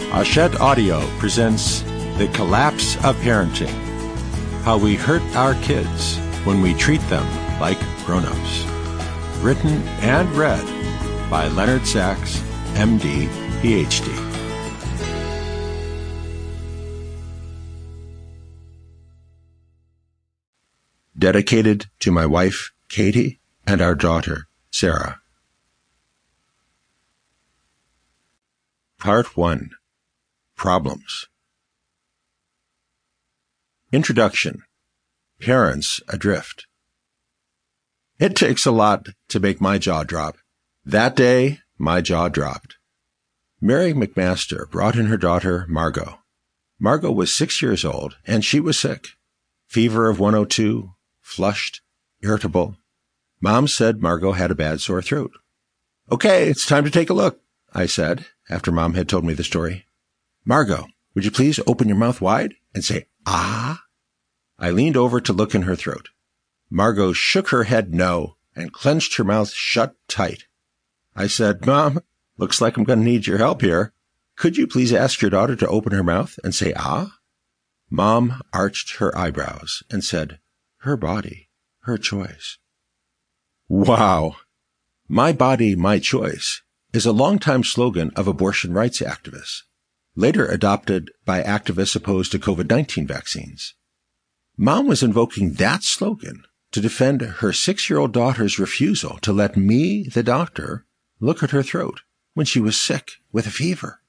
Hachette Audio presents The Collapse of Parenting, How We Hurt Our Kids When We Treat Them Like Grown-Ups. Written and read by Leonard Sachs, MD, PhD. Dedicated to my wife, Katie, and our daughter, Sarah. Part 1. Problems. Introduction. Parents Adrift. It takes a lot to make my jaw drop. That day, my jaw dropped. Mary McMaster brought in her daughter, Margot. Margot was 6 years old, and she was sick. Fever of 102, flushed, irritable. Mom said Margot had a bad sore throat. "Okay, it's time to take a look," I said, after Mom had told me the story. "Margot, would you please open your mouth wide and say, ah?" I leaned over to look in her throat. Margot shook her head no and clenched her mouth shut tight. I said, "Mom, looks like I'm going to need your help here. Could you please ask your daughter to open her mouth and say, ah?" Mom arched her eyebrows and said, "Her body, her choice." Wow! My body, my choice is a longtime slogan of abortion rights activists, later adopted by activists opposed to COVID-19 vaccines. Mom was invoking that slogan to defend her 6-year-old daughter's refusal to let me, the doctor, look at her throat when she was sick with a fever.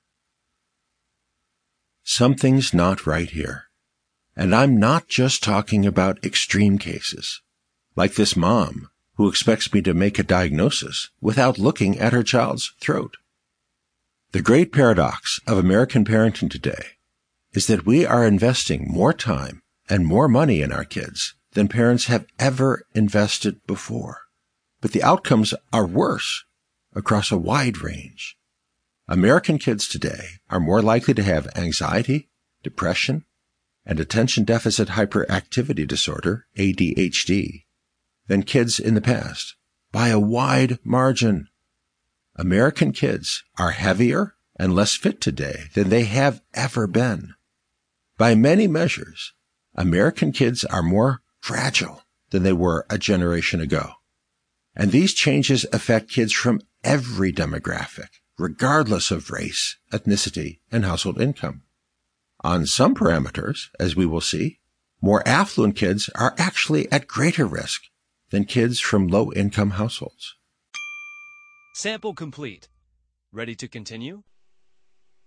Something's not right here. And I'm not just talking about extreme cases, like this mom who expects me to make a diagnosis without looking at her child's throat. The great paradox of American parenting today is that we are investing more time and more money in our kids than parents have ever invested before. But the outcomes are worse across a wide range. American kids today are more likely to have anxiety, depression, and attention deficit hyperactivity disorder, ADHD, than kids in the past, by a wide margin. American kids are heavier and less fit today than they have ever been. By many measures, American kids are more fragile than they were a generation ago. And these changes affect kids from every demographic, regardless of race, ethnicity, and household income. On some parameters, as we will see, more affluent kids are actually at greater risk than kids from low-income households. Sample complete. Ready to continue?